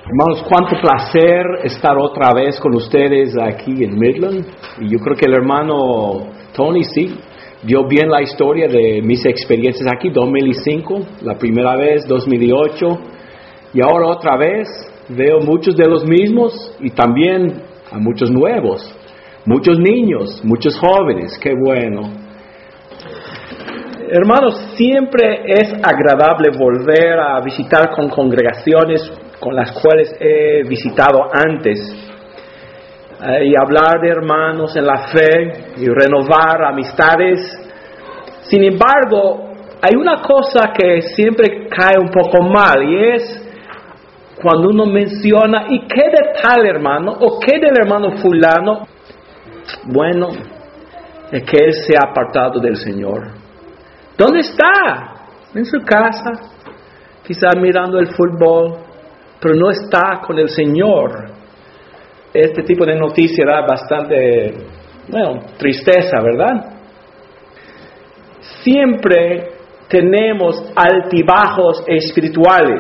Hermanos, cuánto placer estar otra vez con ustedes aquí en Midland. Y yo creo que el hermano Tony, sí, vio bien la historia de mis experiencias aquí, 2005, la primera vez, 2008. Y ahora otra vez veo muchos de los mismos y también a muchos nuevos, muchos niños, muchos jóvenes. Qué bueno. Hermanos, siempre es agradable volver a visitar con congregaciones con las cuales he visitado antes y hablar de hermanos en la fe y renovar amistades. Sin embargo, hay una cosa que siempre cae un poco mal y es cuando uno menciona ¿y qué de tal hermano? ¿O qué del hermano fulano? Bueno, es que él se ha apartado del Señor. ¿Dónde está? En su casa, quizás mirando el fútbol, pero no está con el Señor. Este tipo de noticia da bastante, tristeza, ¿verdad? Siempre tenemos altibajos espirituales.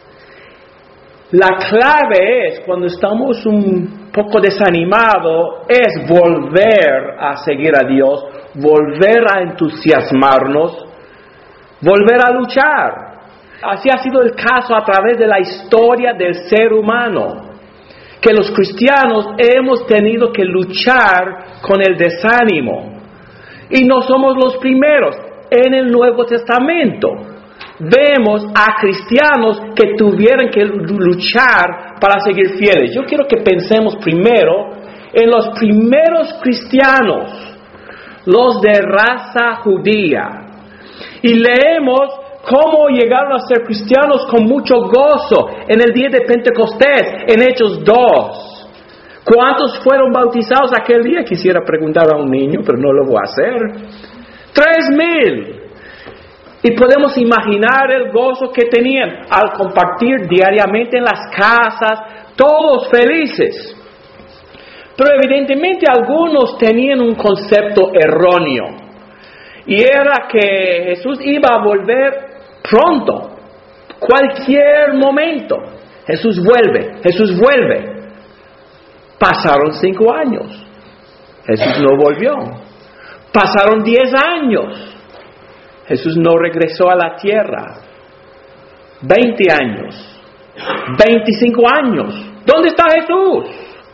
La clave es, cuando estamos un poco desanimados, es volver a seguir a Dios, volver a entusiasmarnos, volver a luchar. Así ha sido el caso a través de la historia del ser humano, que los cristianos hemos tenido que luchar con el desánimo. Y no somos los primeros. En el Nuevo Testamento vemos a cristianos que tuvieron que luchar para seguir fieles. Yo quiero que pensemos primero en los primeros cristianos, los de raza judía. Y leemos cómo llegaron a ser cristianos con mucho gozo en el día de Pentecostés, en Hechos 2. ¿Cuántos fueron bautizados aquel día? Quisiera preguntar a un niño, pero no lo voy a hacer. 3,000. Y podemos imaginar el gozo que tenían al compartir diariamente en las casas, todos felices. Pero evidentemente algunos tenían un concepto erróneo. Y era que Jesús iba a volver pronto, cualquier momento. Jesús vuelve. Pasaron 5 años. Jesús no volvió. Pasaron 10 años. Jesús no regresó a la tierra. 20 años. 25 años. ¿Dónde está Jesús?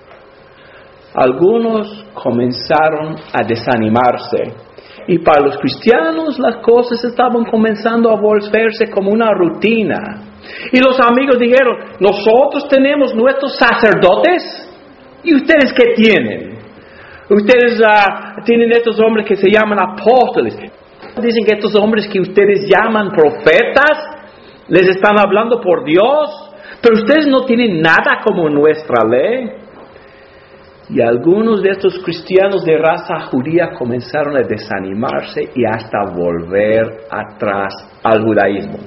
Algunos comenzaron a desanimarse. Y para los cristianos las cosas estaban comenzando a volverse como una rutina. Y los amigos dijeron, nosotros tenemos nuestros sacerdotes. ¿Y ustedes qué tienen? Ustedes tienen estos hombres que se llaman apóstoles. Dicen que estos hombres que ustedes llaman profetas, les están hablando por Dios. Pero ustedes no tienen nada como nuestra ley. Y algunos de estos cristianos de raza judía comenzaron a desanimarse y hasta volver atrás al judaísmo.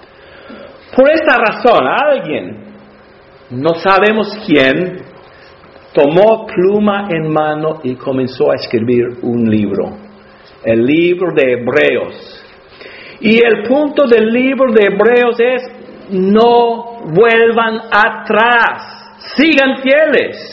Por esta razón, alguien, no sabemos quién, tomó pluma en mano y comenzó a escribir un libro, el libro de Hebreos. Y el punto del libro de Hebreos es, no vuelvan atrás, sigan fieles.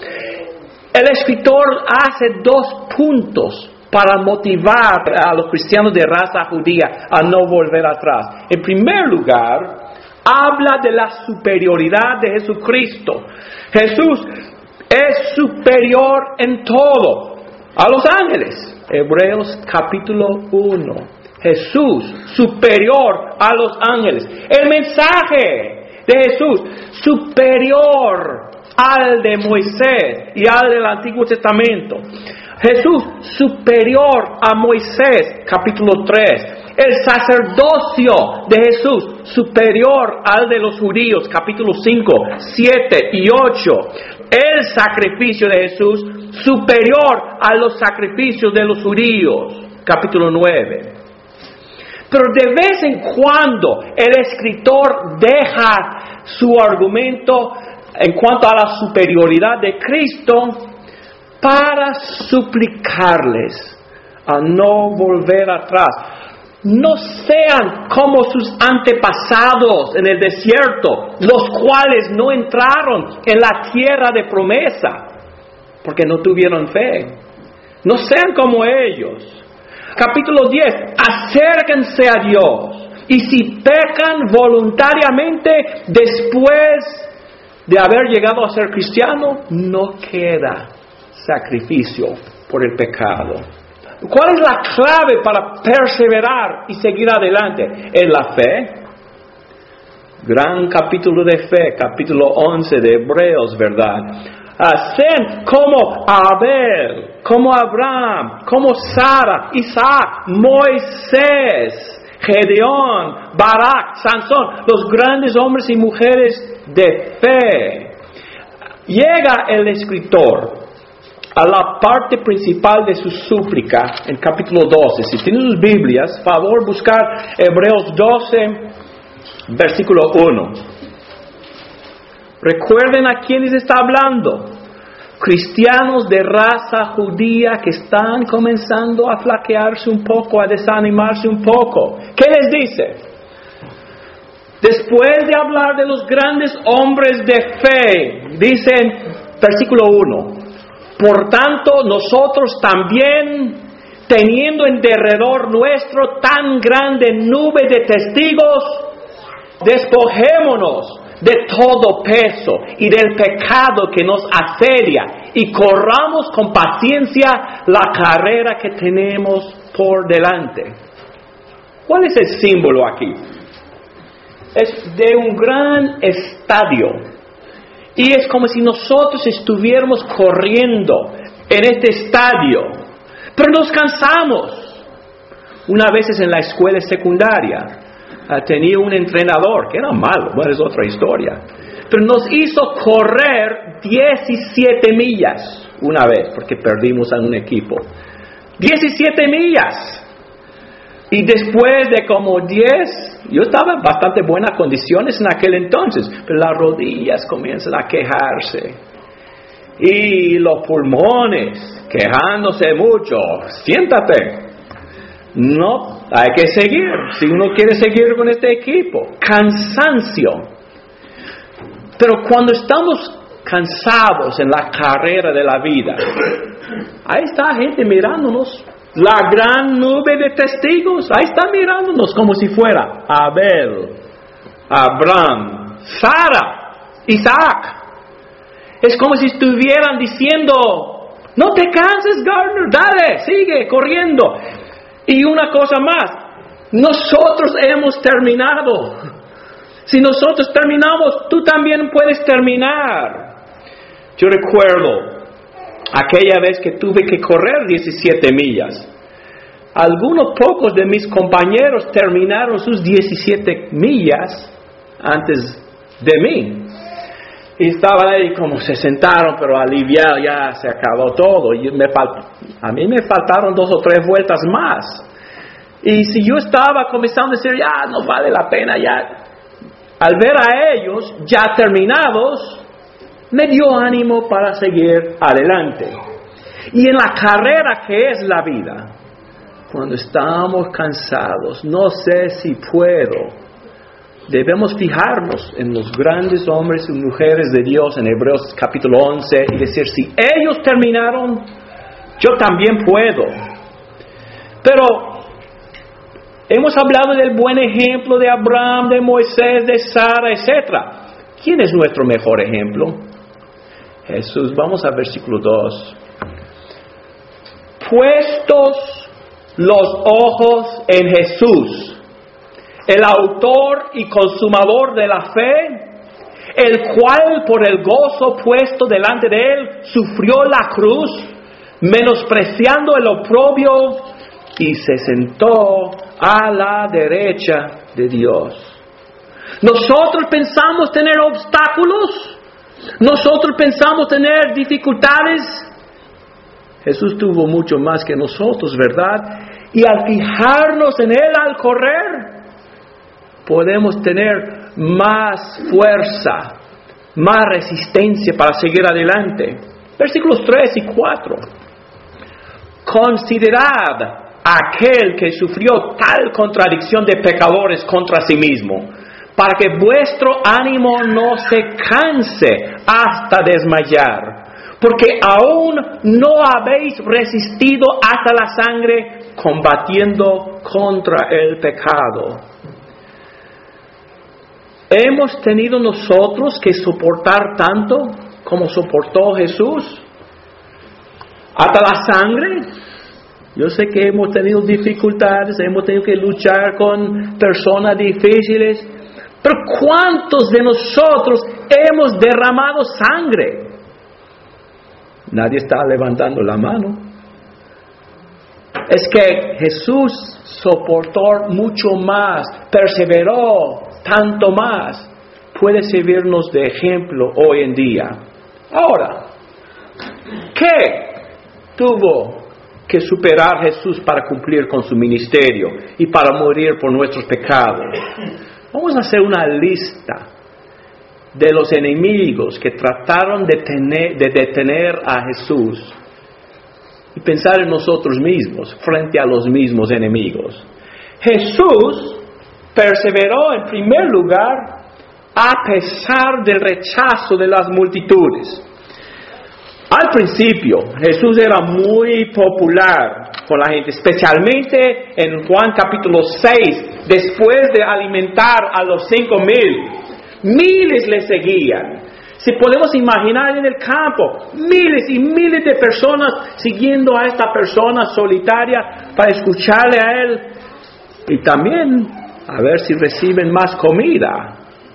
El escritor hace 2 puntos para motivar a los cristianos de raza judía a no volver atrás. En primer lugar, habla de la superioridad de Jesucristo. Jesús es superior en todo a los ángeles. Hebreos capítulo 1. Jesús superior a los ángeles. El mensaje de Jesús superior al de Moisés y al del Antiguo Testamento. Jesús superior a Moisés, capítulo 3. El sacerdocio de Jesús superior al de los judíos, capítulo 5, 7 y 8. El sacrificio de Jesús superior a los sacrificios de los judíos, capítulo 9. Pero de vez en cuando el escritor deja su argumento en cuanto a la superioridad de Cristo para suplicarles a no volver atrás. no sean como sus antepasados en el desierto, los cuales no entraron en la tierra de promesa, porque no tuvieron fe. No sean como ellos. Capítulo 10, acérquense a Dios, y si pecan voluntariamente después de haber llegado a ser cristiano, no queda sacrificio por el pecado. ¿Cuál es la clave para perseverar y seguir adelante? ¿Es la fe? Gran capítulo de fe, capítulo 11 de Hebreos, ¿verdad? Sean como Abel, como Abraham, como Sara, Isaac, Moisés, Gedeón, Barak, Sansón, los grandes hombres y mujeres de fe. Llega el escritor a la parte principal de su súplica en capítulo 12. Si tienen sus Biblias, favor buscar Hebreos 12, versículo 1. Recuerden a quiénes está hablando. Cristianos de raza judía que están comenzando a flaquearse un poco, a desanimarse un poco. ¿Qué les dice? Después de hablar de los grandes hombres de fe, dice en versículo 1, por tanto nosotros también, teniendo en derredor nuestro tan grande nube de testigos, despojémonos de todo peso y del pecado que nos asedia y corramos con paciencia la carrera que tenemos por delante. ¿Cuál es el símbolo aquí? Es de un gran estadio. Y es como si nosotros estuviéramos corriendo en este estadio, pero nos cansamos. Una vez en la escuela secundaria tenía un entrenador que era malo, bueno, es otra historia, pero nos hizo correr 17 millas una vez, porque perdimos a un equipo. 17 millas. Y después de como 10, yo estaba en bastante buenas condiciones en aquel entonces, pero las rodillas comienzan a quejarse. Y los pulmones, quejándose mucho. Siéntate. No, hay que seguir, si uno quiere seguir con este equipo. Cansancio. Pero cuando estamos cansados en la carrera de la vida, ahí está gente mirándonos. La gran nube de testigos, ahí está mirándonos como si fuera Abel, Abraham, Sara, Isaac. Es como si estuvieran diciendo, no te canses, Gardner, dale, sigue corriendo. Y una cosa más, nosotros hemos terminado. Si nosotros terminamos, tú también puedes terminar. Yo recuerdo aquella vez que tuve que correr 17 millas. Algunos pocos de mis compañeros terminaron sus 17 millas antes de mí. Y estaban ahí como se sentaron, pero aliviados, ya se acabó todo. Y a mí me faltaron 2 o 3 vueltas más. Y si yo estaba comenzando a decir, ya no vale la pena, ya. Al ver a ellos ya terminados, me dio ánimo para seguir adelante. Y en la carrera que es la vida, cuando estamos cansados, no sé si puedo, debemos fijarnos en los grandes hombres y mujeres de Dios en Hebreos capítulo 11 y decir, si ellos terminaron, yo también puedo. Pero hemos hablado del buen ejemplo de Abraham, de Moisés, de Sara, etc. ¿Quién es nuestro mejor ejemplo? Jesús. Vamos al versículo 2. Puestos los ojos en Jesús, el autor y consumador de la fe, el cual por el gozo puesto delante de él sufrió la cruz, menospreciando el oprobio, y se sentó a la derecha de Dios. Nosotros pensamos tener obstáculos, nosotros pensamos tener dificultades. Jesús tuvo mucho más que nosotros, ¿verdad? Y al fijarnos en Él al correr, podemos tener más fuerza, más resistencia para seguir adelante. Versículos 3 y 4. Considerad a aquel que sufrió tal contradicción de pecadores contra sí mismo, para que vuestro ánimo no se canse hasta desmayar, porque aún no habéis resistido hasta la sangre combatiendo contra el pecado. ¿Hemos tenido nosotros que soportar tanto como soportó Jesús? ¿Hasta la sangre? Yo sé que hemos tenido dificultades, hemos tenido que luchar con personas difíciles, pero ¿cuántos de nosotros hemos derramado sangre? Nadie está levantando la mano. Es que Jesús soportó mucho más, perseveró tanto más. Puede servirnos de ejemplo hoy en día. Ahora, ¿qué tuvo que superar Jesús para cumplir con su ministerio y para morir por nuestros pecados? Vamos a hacer una lista de los enemigos que trataron de detener a Jesús y pensar en nosotros mismos frente a los mismos enemigos. Jesús perseveró en primer lugar a pesar del rechazo de las multitudes. Al principio, Jesús era muy popular con la gente, especialmente en Juan capítulo 6, después de alimentar a los 5,000. Miles le seguían. Si podemos imaginar en el campo, miles y miles de personas siguiendo a esta persona solitaria para escucharle a él y también a ver si reciben más comida.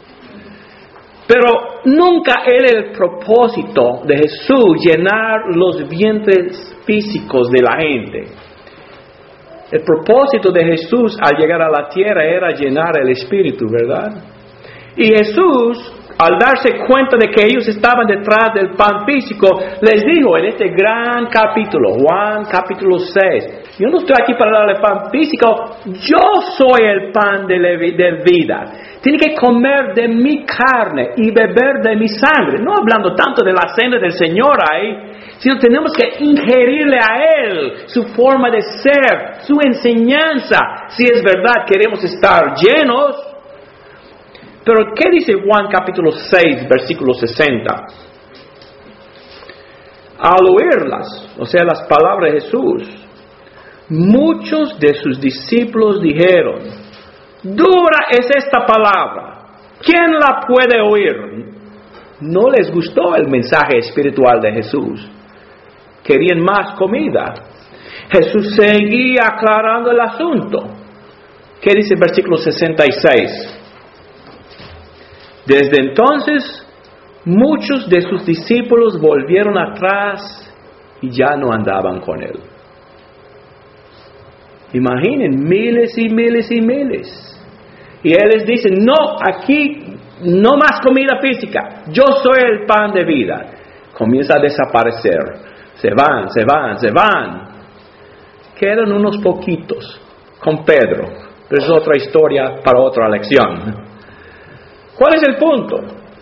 Pero nunca era el propósito de Jesús llenar los vientres físicos de la gente. El propósito de Jesús al llegar a la tierra era llenar el espíritu, ¿verdad? Y Jesús, al darse cuenta de que ellos estaban detrás del pan físico, les dijo en este gran capítulo, Juan capítulo 6, yo no estoy aquí para darle pan físico, yo soy el pan de vida. Tiene que comer de mi carne y beber de mi sangre. No hablando tanto de la cena del Señor ahí, sino tenemos que ingerirle a Él su forma de ser, su enseñanza, si es verdad queremos estar llenos. Pero ¿qué dice Juan capítulo 6, versículo 60? Al oírlas, o sea, las palabras de Jesús, muchos de sus discípulos dijeron, dura es esta palabra, ¿quién la puede oír? No les gustó el mensaje espiritual de Jesús. Querían más comida. Jesús seguía aclarando el asunto. ¿Qué dice el versículo 66? Desde entonces, muchos de sus discípulos volvieron atrás y ya no andaban con él. Imaginen, miles y miles y miles. Y él les dice, no, aquí no más comida física, yo soy el pan de vida. Comienza a desaparecer, se van. Quedan unos poquitos con Pedro, pero es otra historia para otra lección. ¿Cuál es el punto?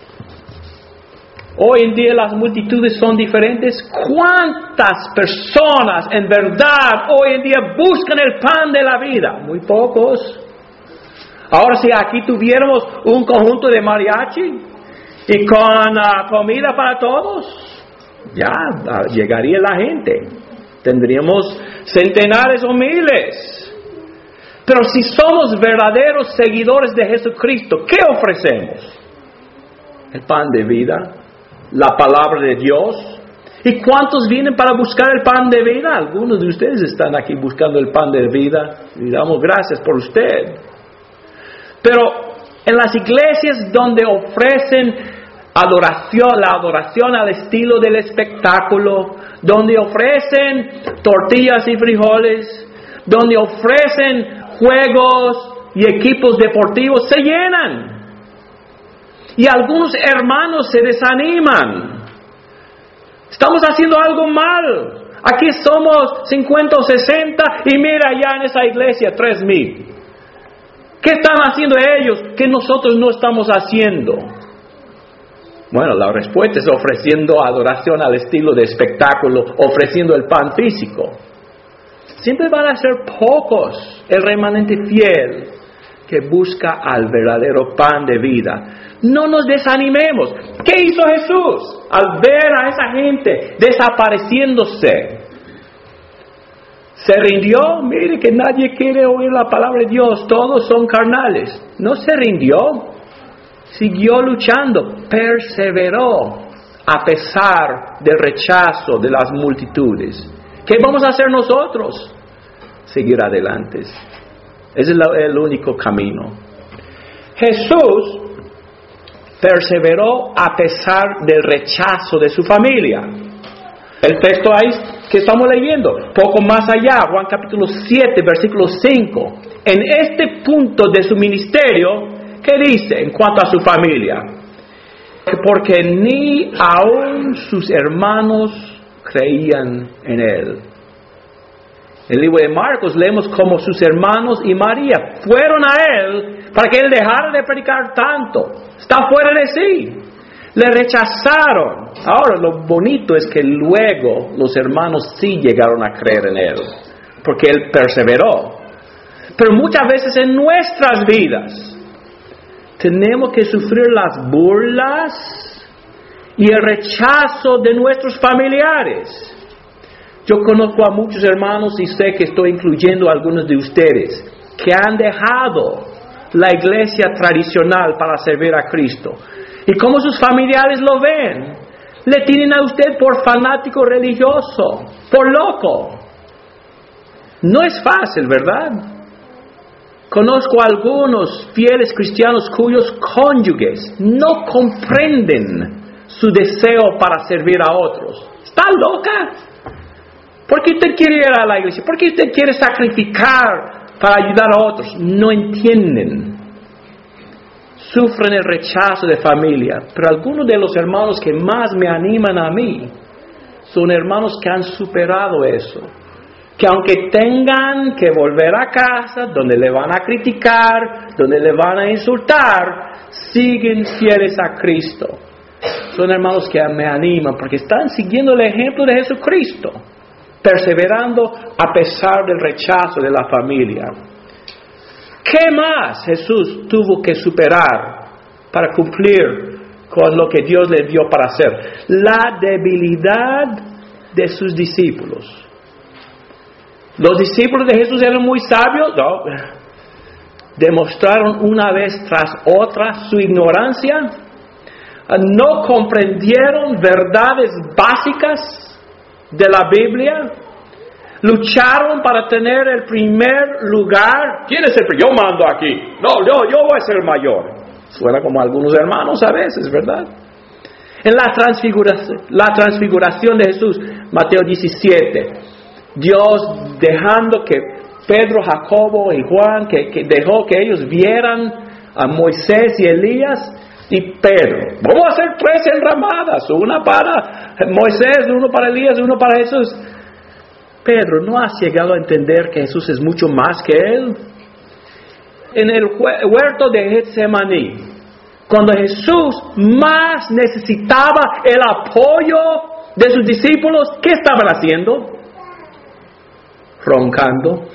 Hoy en día las multitudes son diferentes. ¿Cuántas personas en verdad hoy en día buscan el pan de la vida? Muy pocos. Ahora si aquí tuviéramos un conjunto de mariachi y con comida para todos, ya llegaría la gente. Tendríamos centenares o miles. Pero si somos verdaderos seguidores de Jesucristo, ¿qué ofrecemos? El pan de vida, la palabra de Dios. ¿Y cuántos vienen para buscar el pan de vida? Algunos de ustedes están aquí buscando el pan de vida y damos gracias por usted. Pero en las iglesias donde ofrecen la adoración al estilo del espectáculo, donde ofrecen tortillas y frijoles, donde ofrecen juegos y equipos deportivos, se llenan. Y algunos hermanos se desaniman. Estamos haciendo algo mal. Aquí somos 50 o 60 y mira allá en esa iglesia 3,000. ¿Qué están haciendo ellos que nosotros no estamos haciendo? Bueno, la respuesta es ofreciendo adoración al estilo de espectáculo, ofreciendo el pan físico. siempre van a ser pocos el remanente fiel que busca al verdadero pan de vida. No nos desanimemos. ¿Qué hizo Jesús al ver a esa gente desapareciéndose? ¿Se rindió? Mire que nadie quiere oír la palabra de Dios, todos son carnales. No se rindió, siguió luchando, perseveró a pesar del rechazo de las multitudes. ¿Qué vamos a hacer nosotros? Seguir adelante. Ese es el único camino. Jesús perseveró a pesar del rechazo de su familia. El texto ahí que estamos leyendo, poco más allá, Juan capítulo 7, versículo 5. En este punto de su ministerio, ¿qué dice en cuanto a su familia? Porque ni aun sus hermanos creían en él. En el libro de Marcos leemos como sus hermanos y María fueron a él para que él dejara de predicar tanto. Está fuera de sí. Le rechazaron. Ahora lo bonito es que luego los hermanos sí llegaron a creer en él, porque él perseveró. Pero muchas veces en nuestras vidas tenemos que sufrir las burlas y el rechazo de nuestros familiares. Yo conozco a muchos hermanos y sé que estoy incluyendo a algunos de ustedes que han dejado la iglesia tradicional para servir a Cristo. Y como sus familiares lo ven, le tienen a usted por fanático religioso, por loco. No es fácil, ¿verdad? Conozco a algunos fieles cristianos cuyos cónyuges no comprenden su deseo para servir a otros. ¿Está loca? ¿Por qué usted quiere ir a la iglesia? ¿Por qué usted quiere sacrificar para ayudar a otros? No entienden. Sufren el rechazo de familia. Pero algunos de los hermanos que más me animan a mí son hermanos que han superado eso. Que aunque tengan que volver a casa, donde le van a criticar, donde le van a insultar, siguen fieles a Cristo. Son hermanos que me animan porque están siguiendo el ejemplo de Jesucristo, perseverando a pesar del rechazo de la familia. ¿Qué más Jesús tuvo que superar para cumplir con lo que Dios le dio para hacer? La debilidad de sus discípulos. ¿Los discípulos de Jesús eran muy sabios? No. ¿Demostraron una vez tras otra su ignorancia? ¿No comprendieron verdades básicas de la Biblia? ¿Lucharon para tener el primer lugar? ¿Quién es el primer? Yo mando aquí. No, yo voy a ser mayor. Suena como algunos hermanos a veces, ¿verdad? En la transfiguración de Jesús, Mateo 17, Dios dejando que Pedro, Jacobo y Juan, que dejó que ellos vieran a Moisés y Elías y Pedro. Vamos a hacer 3 enramadas, una para Moisés, uno para Elías, uno para Jesús. Pedro, ¿no has llegado a entender que Jesús es mucho más que él? En el huerto de Getsemaní, cuando Jesús más necesitaba el apoyo de sus discípulos, ¿qué estaban haciendo? Roncando,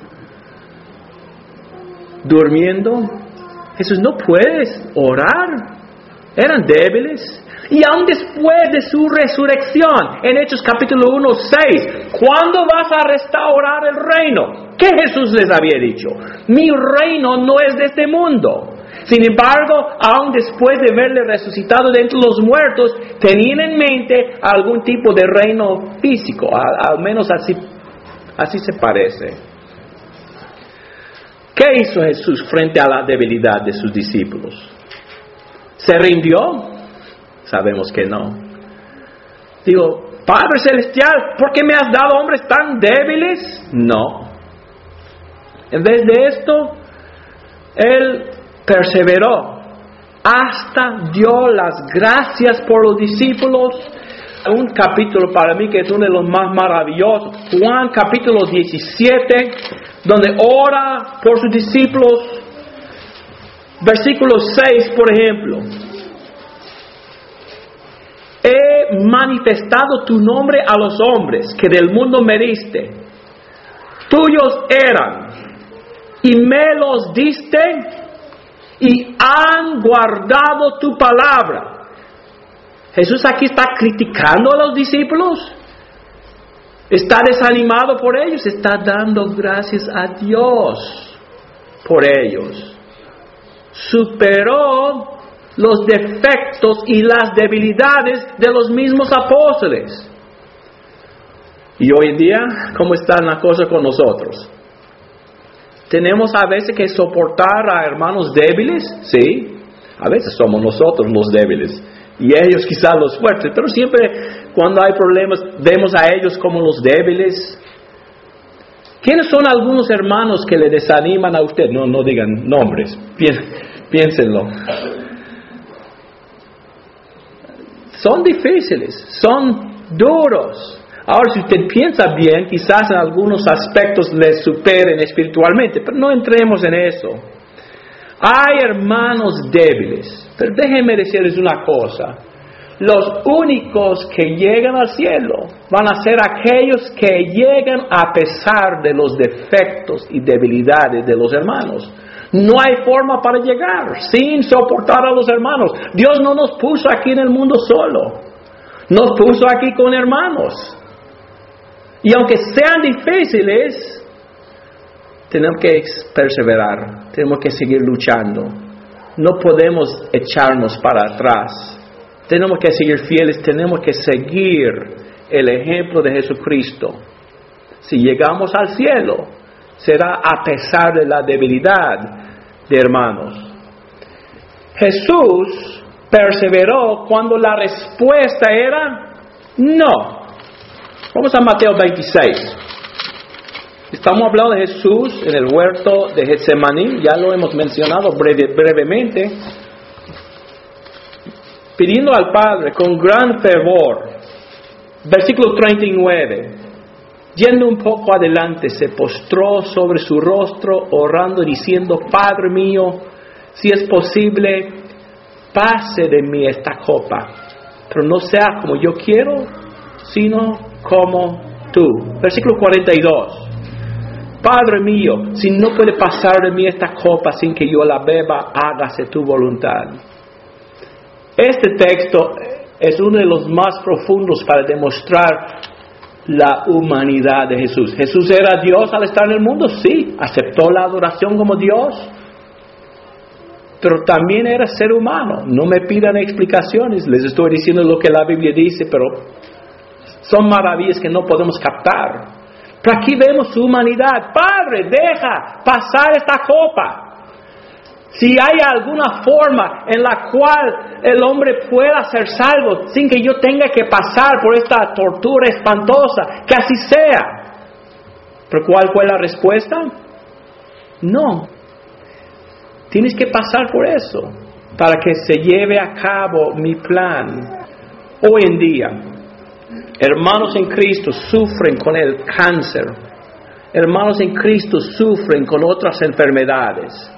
durmiendo. Jesús, no puedes orar. Eran débiles. Y aún después de su resurrección, en Hechos capítulo 1, 6, ¿cuándo vas a restaurar el reino? ¿Qué Jesús les había dicho? Mi reino no es de este mundo. Sin embargo, aún después de verle resucitado de entre los muertos, tenían en mente algún tipo de reino físico, al menos así se parece. ¿Qué hizo Jesús frente a la debilidad de sus discípulos? ¿Se rindió? Sabemos que no. Digo, Padre Celestial, ¿por qué me has dado hombres tan débiles? No. En vez de esto, Él perseveró hasta dio las gracias por los discípulos. Un capítulo para mí que es uno de los más maravillosos, Juan capítulo 17, donde ora por sus discípulos. Versículo 6, por ejemplo. He manifestado tu nombre a los hombres que del mundo me diste. tuyos eran, y me los diste, y han guardado tu palabra. Jesús aquí está criticando a los discípulos. Está desanimado por ellos. Está dando gracias a Dios por ellos. Superó los defectos y las debilidades de los mismos apóstoles. Y hoy en día, ¿cómo está la cosa con nosotros? ¿Tenemos a veces que soportar a hermanos débiles? Sí, a veces somos nosotros los débiles y ellos quizás los fuertes, pero siempre cuando hay problemas vemos a ellos como los débiles. ¿Quiénes son algunos hermanos que le desaniman a usted? No digan nombres, piénsenlo. Son difíciles, son duros. Ahora, si usted piensa bien, quizás en algunos aspectos les superen espiritualmente, pero no entremos en eso. Hay hermanos débiles, pero déjenme decirles una cosa. Los únicos que llegan al cielo van a ser aquellos que llegan a pesar de los defectos y debilidades de los hermanos. No hay forma para llegar sin soportar a los hermanos. Dios no nos puso aquí en el mundo solo. Nos puso aquí con hermanos. Y aunque sean difíciles, tenemos que perseverar, tenemos que seguir luchando. No podemos echarnos para atrás. Tenemos que seguir fieles, tenemos que seguir el ejemplo de Jesucristo. Si llegamos al cielo, será a pesar de la debilidad de hermanos. Jesús perseveró cuando la respuesta era no. Vamos a Mateo 26. Estamos hablando de Jesús en el huerto de Getsemaní, ya lo hemos mencionado brevemente, pidiendo al Padre con gran fervor. Versículo 39. Yendo un poco adelante, se postró sobre su rostro, orando, diciendo: Padre mío, si es posible, pase de mí esta copa, pero no sea como yo quiero, sino como tú. Versículo 42. Padre mío, si no puede pasar de mí esta copa sin que yo la beba, hágase tu voluntad. Este texto es uno de los más profundos para demostrar la humanidad de Jesús. ¿Jesús era Dios al estar en el mundo? Sí. ¿Aceptó la adoración como Dios? Pero también era ser humano. No me pidan explicaciones. Les estoy diciendo lo que la Biblia dice, pero son maravillas que no podemos captar. Pero aquí vemos su humanidad. Padre, deja pasar esta copa. Si hay alguna forma en la cual el hombre pueda ser salvo sin que yo tenga que pasar por esta tortura espantosa, que así sea. ¿Pero cuál fue la respuesta? No. Tienes que pasar por eso para que se lleve a cabo mi plan. Hoy en día, hermanos en Cristo sufren con el cáncer. Hermanos en Cristo sufren con otras enfermedades.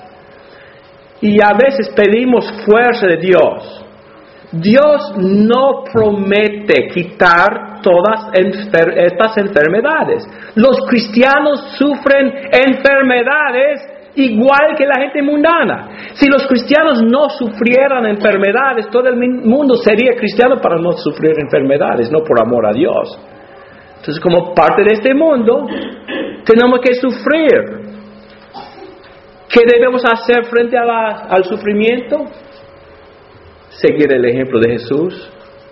Y a veces pedimos fuerza de Dios. Dios no promete quitar todas estas enfermedades. Los cristianos sufren enfermedades igual que la gente mundana. Si los cristianos no sufrieran enfermedades, todo el mundo sería cristiano para no sufrir enfermedades, no por amor a Dios. Entonces, como parte de este mundo, tenemos que sufrir. ¿Qué debemos hacer frente al sufrimiento? Seguir el ejemplo de Jesús,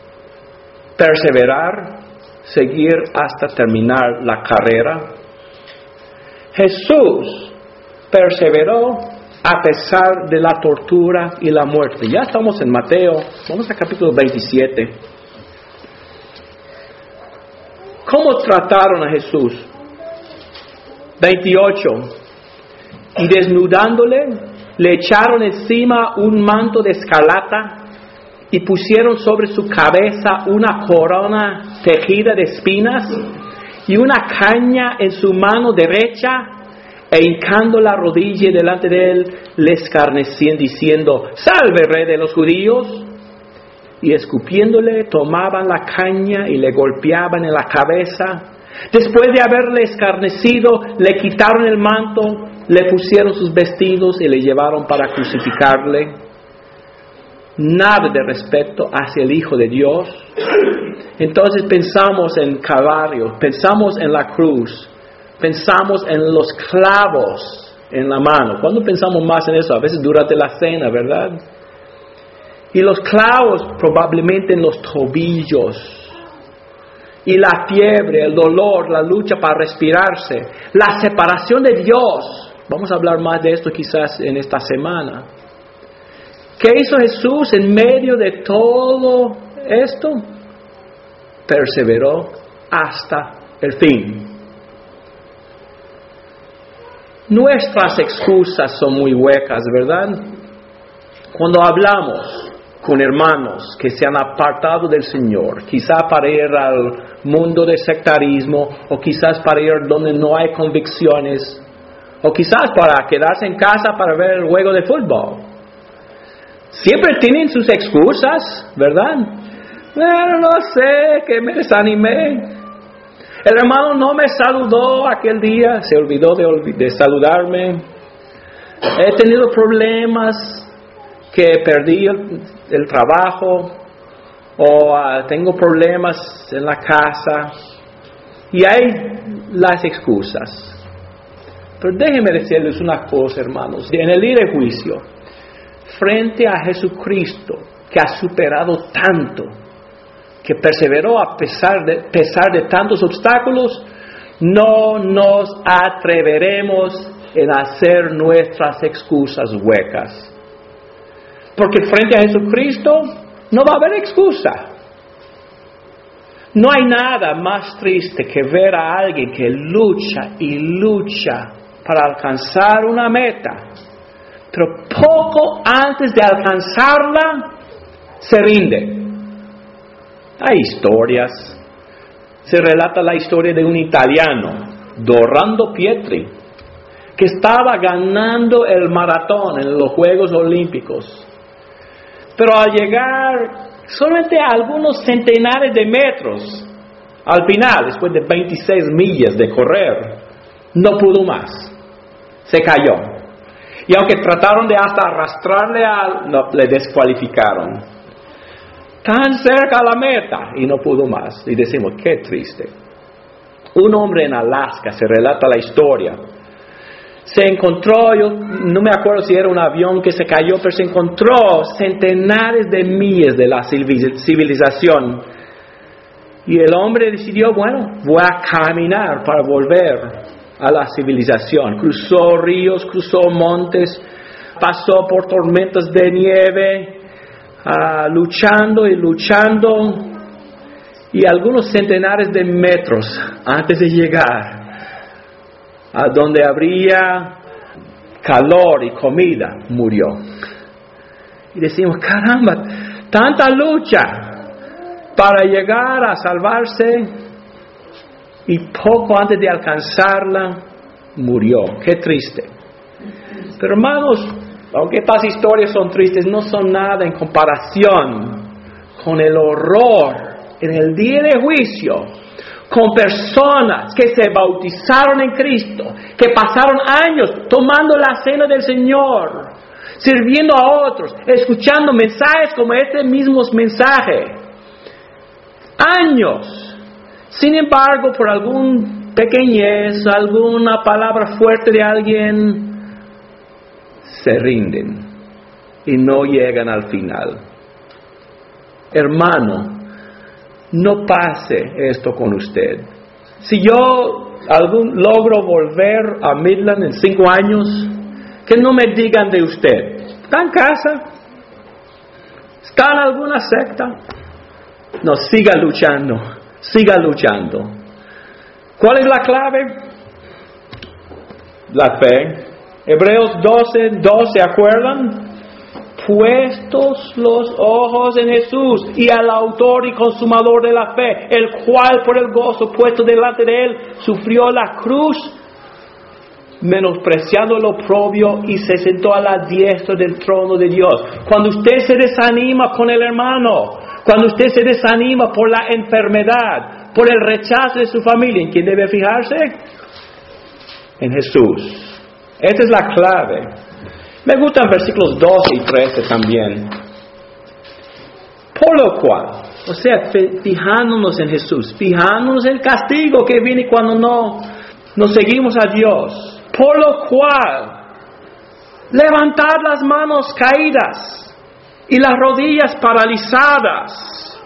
perseverar, seguir hasta terminar la carrera. Jesús perseveró a pesar de la tortura y la muerte. Ya estamos en Mateo, vamos al capítulo 27. ¿Cómo trataron a Jesús? 28. Y desnudándole, le echaron encima un manto de escarlata y pusieron sobre su cabeza una corona tejida de espinas y una caña en su mano derecha, e hincando la rodilla delante de él, le escarnecían diciendo: Salve, Rey de los judíos. Y escupiéndole, tomaban la caña y le golpeaban en la cabeza, Después de haberle escarnecido, le quitaron el manto, le pusieron sus vestidos y le llevaron para crucificarle. Nada de respeto hacia el Hijo de Dios. Entonces pensamos en Calvario, pensamos en la cruz, pensamos en los clavos en la mano. ¿Cuándo pensamos más en eso? A veces durante la cena, ¿verdad? Y los clavos probablemente en los tobillos. Y la fiebre, el dolor, la lucha para respirarse, la separación de Dios. Vamos a hablar más de esto quizás en esta semana. ¿Qué hizo Jesús en medio de todo esto? Perseveró hasta el fin. Nuestras excusas son muy huecas, ¿verdad? Cuando hablamos con hermanos que se han apartado del Señor, quizás para ir al mundo del sectarismo, o quizás para ir donde no hay convicciones, o quizás para quedarse en casa para ver el juego de fútbol. Siempre tienen sus excusas, ¿verdad? Bueno, no sé, que me desanimé. El hermano no me saludó aquel día, se olvidó de saludarme. He tenido problemas, que perdí el trabajo, o tengo problemas en la casa. Y hay las excusas. Pero déjenme decirles una cosa, hermanos. En el día de juicio, frente a Jesucristo, que ha superado tanto, que perseveró a pesar de tantos obstáculos, no nos atreveremos en hacer nuestras excusas huecas. Porque frente a Jesucristo no va a haber excusa. No hay nada más triste que ver a alguien que lucha y lucha para alcanzar una meta, pero poco antes de alcanzarla se rinde. Hay historias. Se relata la historia de un italiano, Dorando Pietri, que estaba ganando el maratón en los Juegos Olímpicos. Pero al llegar solamente a algunos centenares de metros, al final, después de 26 millas de correr, no pudo más. Se cayó. Y aunque trataron de hasta arrastrarle, le descualificaron. Tan cerca a la meta y no pudo más. Y decimos, qué triste. Un hombre en Alaska, se relata la historia, se encontró, yo no me acuerdo si era un avión que se cayó, pero se encontró centenares de millas de la civilización. Y el hombre decidió, bueno, voy a caminar para volver a la civilización. Cruzó ríos, cruzó montes, pasó por tormentas de nieve, luchando y luchando. Y algunos centenares de metros antes de llegar a donde habría calor y comida, murió. Y decimos, caramba, tanta lucha para llegar a salvarse y poco antes de alcanzarla, murió. Qué triste. Pero hermanos, aunque estas historias son tristes, no son nada en comparación con el horror en el día de juicio, con personas que se bautizaron en Cristo, que pasaron años tomando la cena del Señor, sirviendo a otros, escuchando mensajes como este mismo mensaje. Años. Sin embargo, por algún pequeñez, alguna palabra fuerte de alguien, se rinden y no llegan al final. Hermano, no pase esto con usted. Si yo logro volver a Midland en 5 años, que no me digan de usted. ¿Está en casa? ¿Está en alguna secta? No, siga luchando. Siga luchando. ¿Cuál es la clave? La fe. Hebreos 12:2, ¿se acuerdan? Puestos los ojos en Jesús y al autor y consumador de la fe, el cual por el gozo puesto delante de él sufrió la cruz, menospreciando lo oprobio, y se sentó a la diestra del trono de Dios. Cuando usted se desanima con el hermano, cuando usted se desanima por la enfermedad, por el rechazo de su familia. ¿En quién debe fijarse? En Jesús. Esta es la clave. Me gustan versículos 12 y 13 también. Por lo cual, o sea, fijándonos en Jesús, fijándonos en el castigo que viene cuando no seguimos a Dios. Por lo cual, levantad las manos caídas y las rodillas paralizadas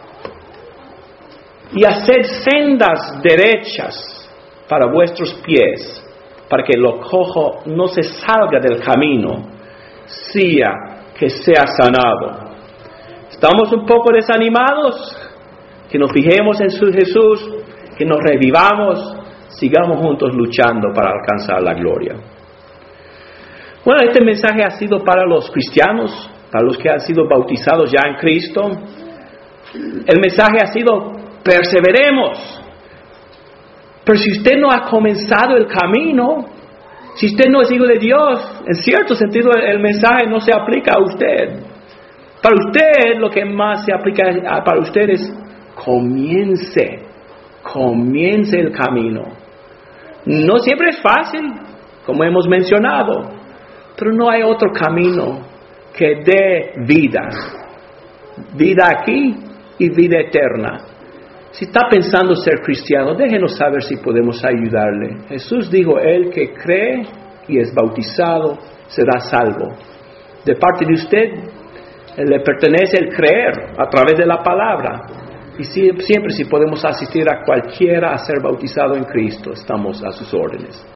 y haced sendas derechas para vuestros pies, para que lo cojo no se salga del camino, que sea sanado. ¿Estamos un poco desanimados? Que nos fijemos en su Jesús, que nos revivamos, sigamos juntos luchando para alcanzar la gloria. Bueno, este mensaje ha sido para los cristianos, para los que han sido bautizados ya en Cristo. El mensaje ha sido: perseveremos. Pero si usted no ha comenzado el camino, si usted no es hijo de Dios, en cierto sentido el mensaje no se aplica a usted. Para usted, lo que más se aplica para usted es: comience el camino. No siempre es fácil, como hemos mencionado, pero no hay otro camino que dé vida aquí y vida eterna. Si está pensando ser cristiano, déjenos saber si podemos ayudarle. Jesús dijo: el que cree y es bautizado será salvo. De parte de usted, le pertenece el creer a través de la palabra. Y siempre si podemos asistir a cualquiera a ser bautizado en Cristo, estamos a sus órdenes.